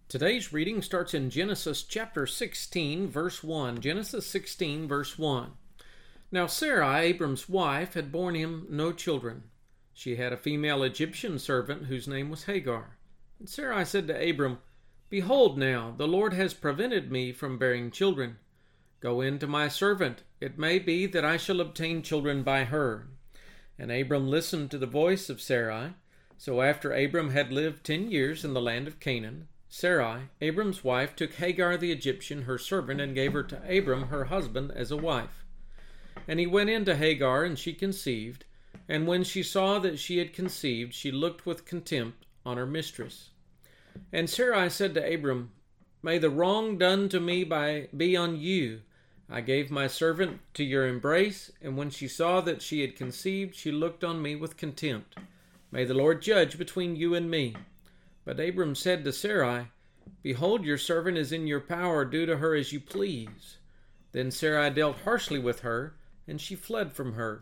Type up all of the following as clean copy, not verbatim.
Today's reading starts in Genesis chapter 16, verse 1. Genesis 16, verse 1. Now Sarai, Abram's wife, had borne him no children. She had a female Egyptian servant whose name was Hagar. And Sarai said to Abram, Behold now, the Lord has prevented me from bearing children. Go in to my servant. It may be that I shall obtain children by her. And Abram listened to the voice of Sarai. So after Abram had lived 10 years in the land of Canaan, Sarai, Abram's wife, took Hagar the Egyptian, her servant, and gave her to Abram, her husband, as a wife. And he went in to Hagar, and she conceived. And when she saw that she had conceived, she looked with contempt on her mistress. And Sarai said to Abram, May the wrong done to me be on you. I gave my servant to your embrace, and when she saw that she had conceived, she looked on me with contempt. May the Lord judge between you and me. But Abram said to Sarai, Behold, your servant is in your power, do to her as you please. Then Sarai dealt harshly with her, and she fled from her.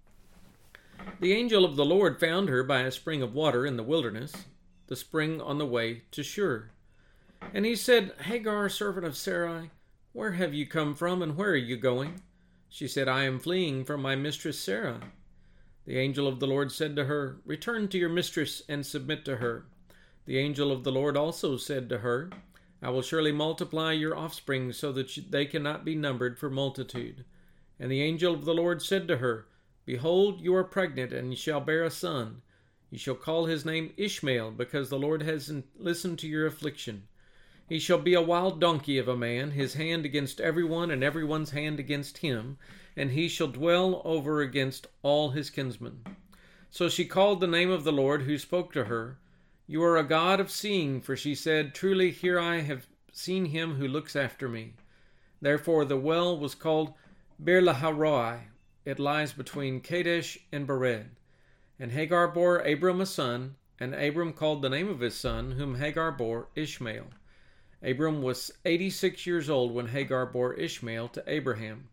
The angel of the Lord found her by a spring of water in the wilderness, the spring on the way to Shur. And he said, Hagar, servant of Sarai, where have you come from, and where are you going? She said, I am fleeing from my mistress Sarah. The angel of the Lord said to her, Return to your mistress and submit to her. The angel of the Lord also said to her, I will surely multiply your offspring so that they cannot be numbered for multitude. And the angel of the Lord said to her, Behold, you are pregnant, and you shall bear a son. You shall call his name Ishmael, because the Lord has listened to your affliction. He shall be a wild donkey of a man, his hand against everyone, and everyone's hand against him, and he shall dwell over against all his kinsmen. So she called the name of the Lord who spoke to her, You are a God of seeing, for she said, Truly here I have seen him who looks after me. Therefore the well was called Beer-lahai-roi. It lies between Kadesh and Bered. And Hagar bore Abram a son, and Abram called the name of his son, whom Hagar bore, Ishmael. Abram was 86 years old when Hagar bore Ishmael to Abram.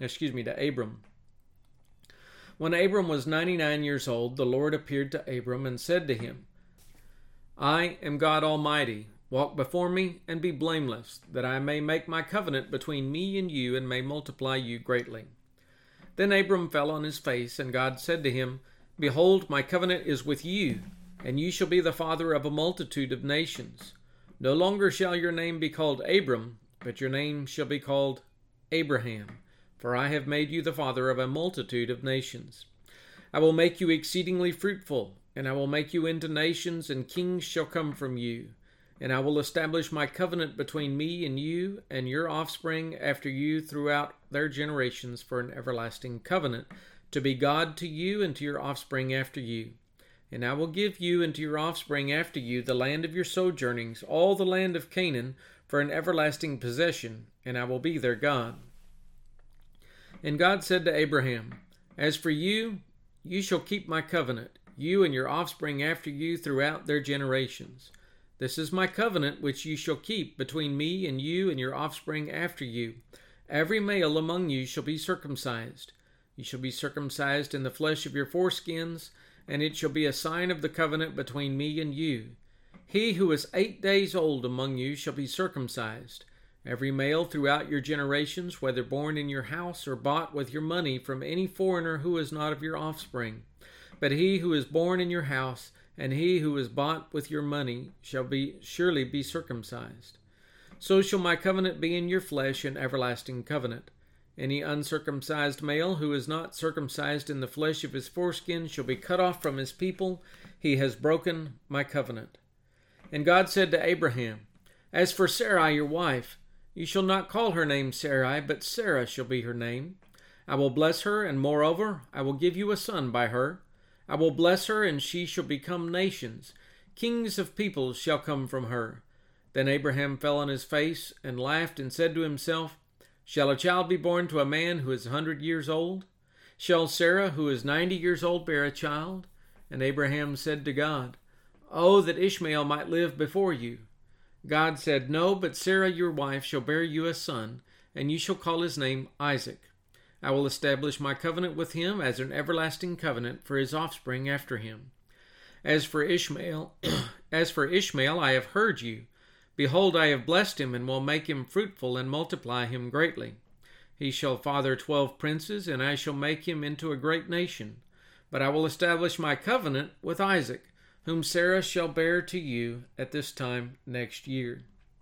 When Abram was 99 years old, the Lord appeared to Abram and said to him, I am God Almighty. Walk before me and be blameless, that I may make my covenant between me and you and may multiply you greatly. Then Abram fell on his face, and God said to him, Behold, my covenant is with you, and you shall be the father of a multitude of nations. No longer shall your name be called Abram, but your name shall be called Abraham, for I have made you the father of a multitude of nations. I will make you exceedingly fruitful, and I will make you into nations, and kings shall come from you. And I will establish my covenant between me and you and your offspring after you throughout their generations for an everlasting covenant, to be God to you and to your offspring after you. And I will give you and to your offspring after you the land of your sojournings, all the land of Canaan, for an everlasting possession, and I will be their God. And God said to Abraham, As for you, you shall keep my covenant, you and your offspring after you throughout their generations. This is my covenant which you shall keep between me and you and your offspring after you. Every male among you shall be circumcised. You shall be circumcised in the flesh of your foreskins, and it shall be a sign of the covenant between me and you. He who is 8 days old among you shall be circumcised. Every male throughout your generations, whether born in your house or bought with your money from any foreigner who is not of your offspring. But he who is born in your house, and he who is bought with your money, shall surely be circumcised. So shall my covenant be in your flesh, an everlasting covenant. Any uncircumcised male who is not circumcised in the flesh of his foreskin shall be cut off from his people. He has broken my covenant. And God said to Abraham, As for Sarai your wife, you shall not call her name Sarai, but Sarah shall be her name. I will bless her, and moreover, I will give you a son by her. I will bless her, and she shall become nations. Kings of peoples shall come from her. Then Abraham fell on his face and laughed and said to himself, Shall a child be born to a man who is 100 years old? Shall Sarah, who is 90 years old, bear a child? And Abraham said to God, Oh, that Ishmael might live before you. God said, No, but Sarah your wife shall bear you a son, and you shall call his name Isaac. I will establish my covenant with him as an everlasting covenant for his offspring after him. As for Ishmael, I have heard you, Behold, I have blessed him, and will make him fruitful, and multiply him greatly. He shall father 12 princes, and I shall make him into a great nation. But I will establish my covenant with Isaac, whom Sarah shall bear to you at this time next year."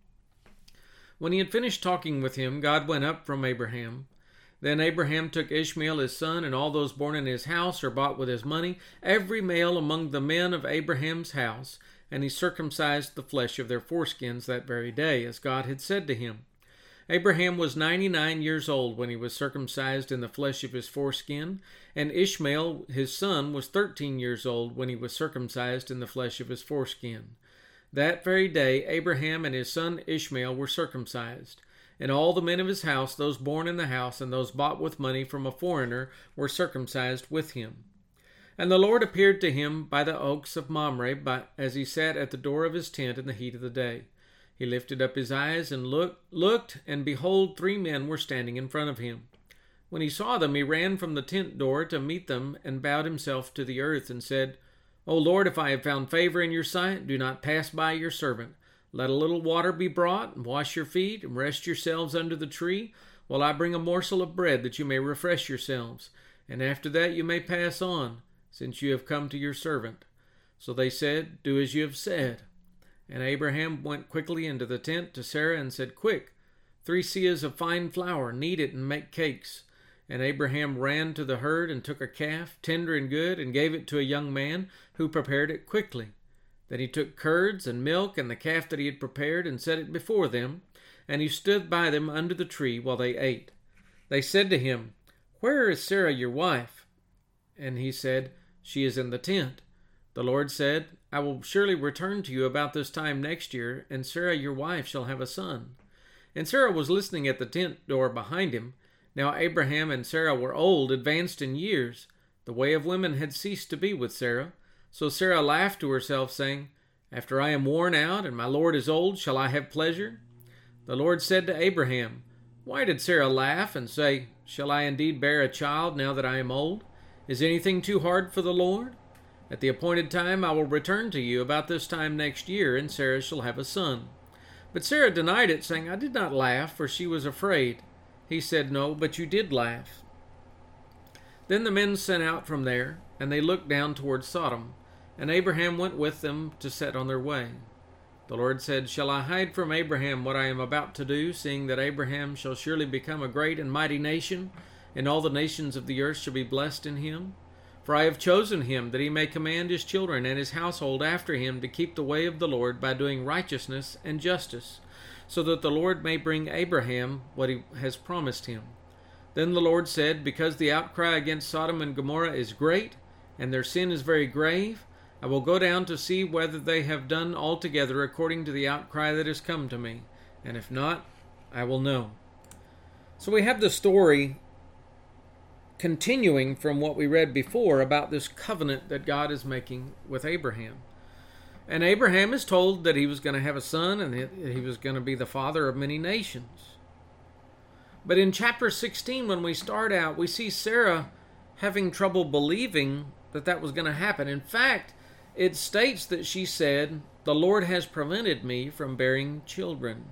When he had finished talking with him, God went up from Abraham. Then Abraham took Ishmael his son, and all those born in his house or bought with his money, every male among the men of Abraham's house, and he circumcised the flesh of their foreskins that very day, as God had said to him. Abraham was 99 years old when he was circumcised in the flesh of his foreskin, and Ishmael his son was 13 years old when he was circumcised in the flesh of his foreskin. That very day Abraham and his son Ishmael were circumcised, and all the men of his house, those born in the house and those bought with money from a foreigner, were circumcised with him. And the Lord appeared to him by the oaks of Mamre, as he sat at the door of his tent in the heat of the day. He lifted up his eyes and looked, and behold, 3 men were standing in front of him. When he saw them, he ran from the tent door to meet them, and bowed himself to the earth, and said, "O Lord, if I have found favor in your sight, do not pass by your servant. Let a little water be brought, and wash your feet, and rest yourselves under the tree, while I bring a morsel of bread, that you may refresh yourselves. And after that you may pass on, since you have come to your servant." So they said, "Do as you have said." And Abraham went quickly into the tent to Sarah and said, "Quick, 3 seahs of fine flour, knead it and make cakes." And Abraham ran to the herd and took a calf, tender and good, and gave it to a young man, who prepared it quickly. Then he took curds and milk and the calf that he had prepared, and set it before them, and he stood by them under the tree while they ate. They said to him, "Where is Sarah your wife?" And he said, "She is in the tent." The Lord said, "I will surely return to you about this time next year, and Sarah your wife shall have a son." And Sarah was listening at the tent door behind him. Now Abraham and Sarah were old, advanced in years. The way of women had ceased to be with Sarah. So Sarah laughed to herself, saying, "After I am worn out, and my Lord is old, shall I have pleasure?" The Lord said to Abraham, "Why did Sarah laugh and say, 'Shall I indeed bear a child now that I am old?' Is anything too hard for the Lord? At the appointed time I will return to you about this time next year, and Sarah shall have a son." But Sarah denied it, saying, "I did not laugh, for she was afraid." He said, "No, but you did laugh." Then the men sent out from there, and they looked down toward Sodom, and Abraham went with them to set on their way. The Lord said, "Shall I hide from Abraham what I am about to do, seeing that Abraham shall surely become a great and mighty nation, and all the nations of the earth shall be blessed in him? For I have chosen him, that he may command his children and his household after him to keep the way of the Lord by doing righteousness and justice, so that the Lord may bring Abraham what he has promised him." Then the Lord said, "Because the outcry against Sodom and Gomorrah is great, and their sin is very grave, I will go down to see whether they have done altogether according to the outcry that has come to me, and if not, I will know." So we have the story continuing from what we read before about this covenant that God is making with Abraham. And Abraham is told that he was going to have a son, and he was going to be the father of many nations. But in chapter 16, when we start out, we see Sarah having trouble believing that that was going to happen. In fact, it states that she said, "The Lord has prevented me from bearing children."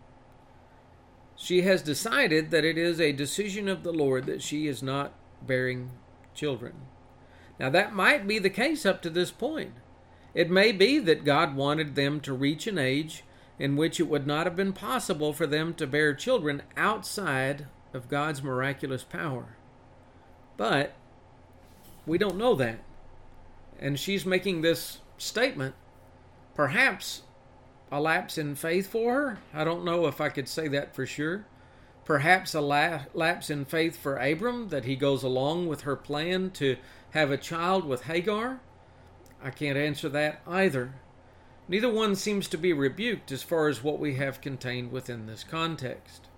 She has decided that it is a decision of the Lord that she is not bearing children. Now that might be the case up to this point. It may be that God wanted them to reach an age in which it would not have been possible for them to bear children outside of God's miraculous power. But we don't know that. And she's making this statement, perhaps a lapse in faith for her. I don't know if I could say that for sure. Perhaps a lapse in faith for Abram, that he goes along with her plan to have a child with Hagar. I can't answer that either. Neither one seems to be rebuked as far as what we have contained within this context.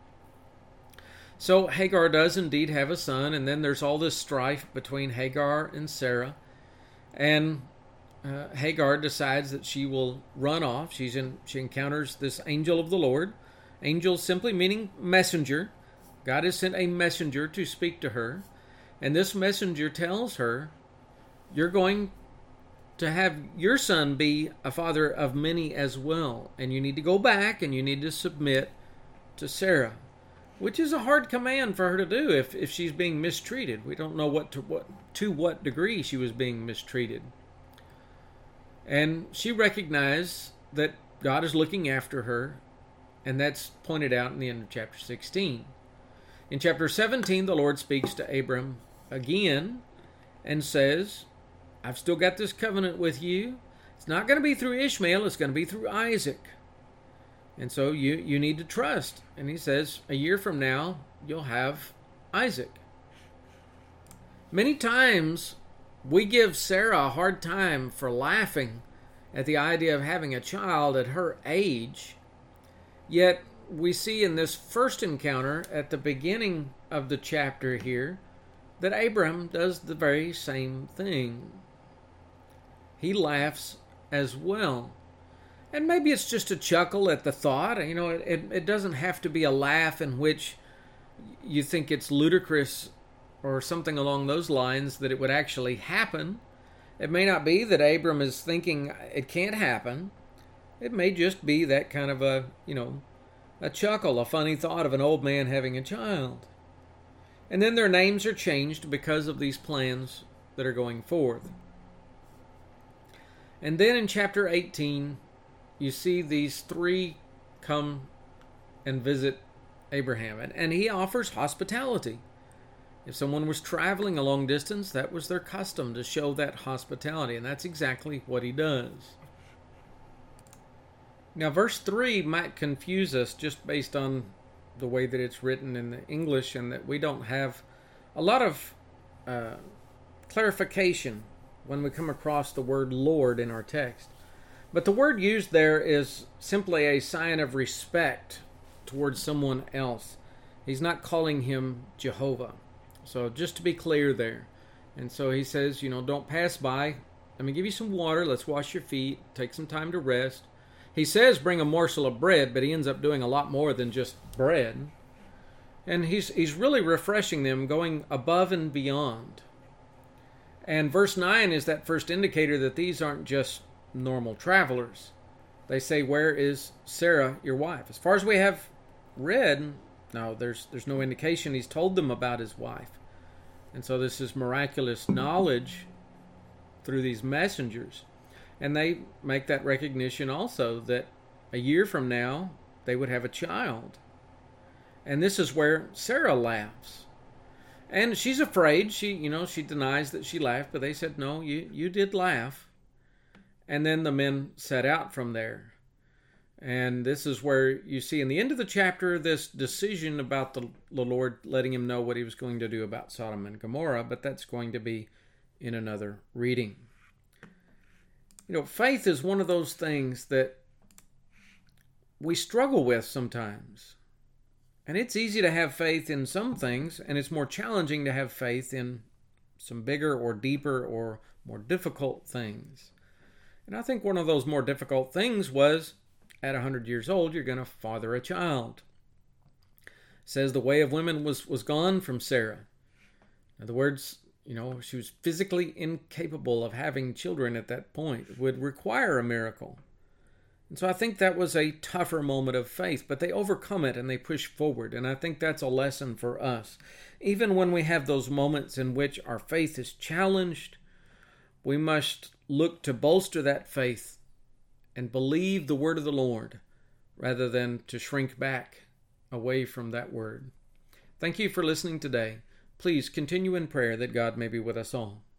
So Hagar does indeed have a son, and then there's all this strife between Hagar and Sarah. And Hagar decides that she will run off. She encounters this angel of the Lord. Angel simply meaning messenger. God has sent a messenger to speak to her. And this messenger tells her, "You're going to have your son be a father of many as well. And you need to go back and you need to submit to Sarah, which is a hard command for her to do if she's being mistreated. We don't know to what degree she was being mistreated. And she recognized that God is looking after her, and that's pointed out in the end of chapter 16. In chapter 17, the Lord speaks to Abram again and says, I've still got this covenant with you. It's not going to be through Ishmael, it's going to be through Isaac. And so you need to trust. And he says, a year from now, you'll have Isaac. Many times, we give Sarah a hard time for laughing at the idea of having a child at her age. Yet, we see in this first encounter at the beginning of the chapter here that Abram does the very same thing. He laughs as well. And maybe it's just a chuckle at the thought. You know, it doesn't have to be a laugh in which you think it's ludicrous or something along those lines that it would actually happen. It may not be that Abram is thinking it can't happen. It may just be that kind of a chuckle, a funny thought of an old man having a child. And then their names are changed because of these plans that are going forth. And then in chapter 18, you see these three come and visit Abraham. And he offers hospitality. If someone was traveling a long distance, that was their custom to show that hospitality. And that's exactly what he does. Now, verse 3 might confuse us just based on the way that it's written in the English, and that we don't have a lot of clarification when we come across the word Lord in our text. But the word used there is simply a sign of respect towards someone else. He's not calling him Jehovah. So just to be clear there. And so he says, don't pass by. Let me give you some water. Let's wash your feet. Take some time to rest. He says bring a morsel of bread, but he ends up doing a lot more than just bread. And he's really refreshing them, going above and beyond. And verse 9 is that first indicator that these aren't just normal travelers. They say, where is Sarah, your wife? As far as we have read, no, there's no indication he's told them about his wife. And so this is miraculous knowledge through these messengers. And they make that recognition also that a year from now, they would have a child. And this is where Sarah laughs. And she's afraid. She denies that she laughed, but they said, no, you did laugh. And then the men set out from there. And this is where you see in the end of the chapter this decision about the Lord letting him know what he was going to do about Sodom and Gomorrah, but that's going to be in another reading. Faith is one of those things that we struggle with sometimes. And it's easy to have faith in some things, and it's more challenging to have faith in some bigger or deeper or more difficult things. And I think one of those more difficult things was, at 100 years old, you're going to father a child. It says the way of women was gone from Sarah. In other words, she was physically incapable of having children at that point. It would require a miracle. And so I think that was a tougher moment of faith, but they overcome it and they push forward. And I think that's a lesson for us. Even when we have those moments in which our faith is challenged, we must look to bolster that faith and believe the word of the Lord rather than to shrink back away from that word. Thank you for listening today. Please continue in prayer that God may be with us all.